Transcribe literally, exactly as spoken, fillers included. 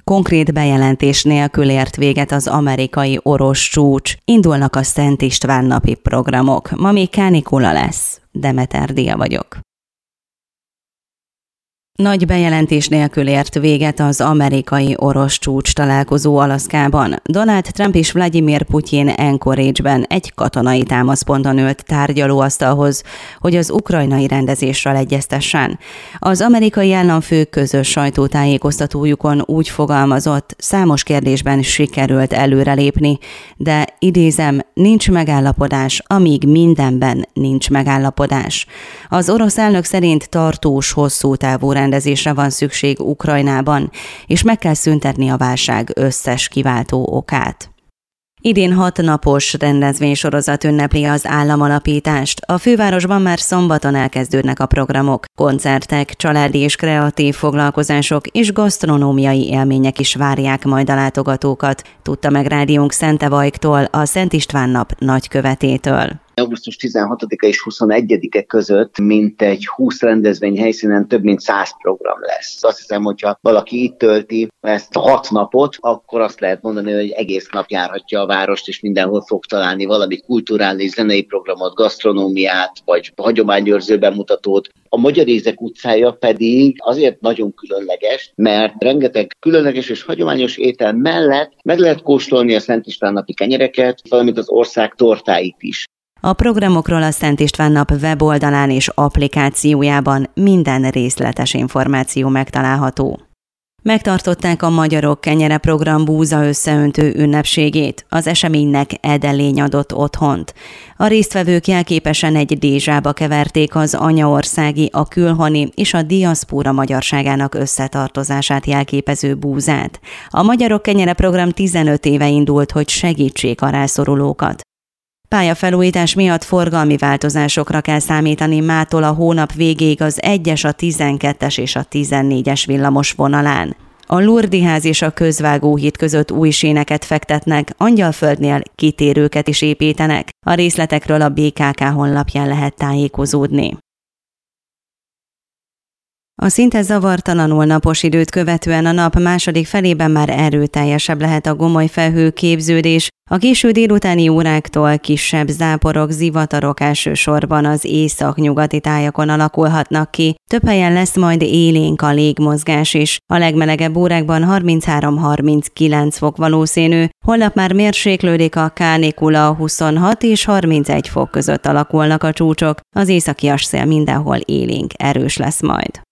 Konkrét bejelentés nélkül ért véget az amerikai orosz csúcs. Indulnak a Szent István napi programok. Ma még kánikula lesz. Demeter Dia vagyok. Nagy bejelentés nélkül ért véget az amerikai-orosz csúcs találkozó Alaszkában. Donald Trump és Vladimir Putyin Anchorage-ben egy katonai támaszponton ült tárgyalóasztalhoz, hogy az ukrajnai rendezésről egyeztessen. Az amerikai államfő közös sajtótájékoztatójukon úgy fogalmazott, számos kérdésben sikerült előrelépni, de idézem, nincs megállapodás, amíg mindenben nincs megállapodás. Az orosz elnök szerint tartós, hosszú távú rendezésre van szükség Ukrajnában, és meg kell szüntetni a válság összes kiváltó okát. Idén hat napos rendezvénysorozat ünnepli az államalapítást. A fővárosban már szombaton elkezdődnek a programok, koncertek, családi és kreatív foglalkozások és gasztronómiai élmények is várják majd a látogatókat, tudta meg rádiónk Szente Vajktól, a Szent István nap nagykövetétől. augusztus tizenhatodika és huszonegyedike között mintegy húsz rendezvény helyszínen több mint száz program lesz. Azt hiszem, hogyha valaki itt tölti ezt a hat napot, akkor azt lehet mondani, hogy egész nap járhatja a várost, és mindenhol fog találni valami kulturális, zenei programot, gasztronómiát, vagy hagyományőrző bemutatót. A Magyarézek utcája pedig azért nagyon különleges, mert rengeteg különleges és hagyományos étel mellett meg lehet kóstolni a Szent István napi kenyereket, valamint az ország tortáit is. A programokról a Szent István nap weboldalán és applikációjában minden részletes információ megtalálható. Megtartották a Magyarok Kenyere program búza összeöntő ünnepségét. Az eseménynek Edelény adott otthont. A résztvevők jelképesen egy dézsába keverték az anyaországi, a külhoni és a diaszpóra magyarságának összetartozását jelképező búzát. A Magyarok Kenyere program tizenöt éve indult, hogy segítsék a rászorulókat. Pályafelújítás miatt forgalmi változásokra kell számítani mától a hónap végéig az egyes, a tizenkettes és a tizennégyes villamos vonalán. A Lurdiház és a Közvágóhíd között új séneket fektetnek, Angyalföldnél kitérőket is építenek. A részletekről a bé ká ká honlapján lehet tájékozódni. A szinte zavartalanul napos időt követően a nap második felében már erőteljesebb lehet a gomoly felhőképződés. A késő délutáni óráktól kisebb záporok, zivatarok elsősorban az északnyugati tájakon alakulhatnak ki. Több helyen lesz majd élénk a légmozgás is. A legmelegebb órákban harminchárom-harminckilenc fok valószínű. Holnap már mérséklődik a kánikula, huszonhat és harmincegy fok között alakulnak a csúcsok. Az északias szél mindenhol élénk erős lesz majd.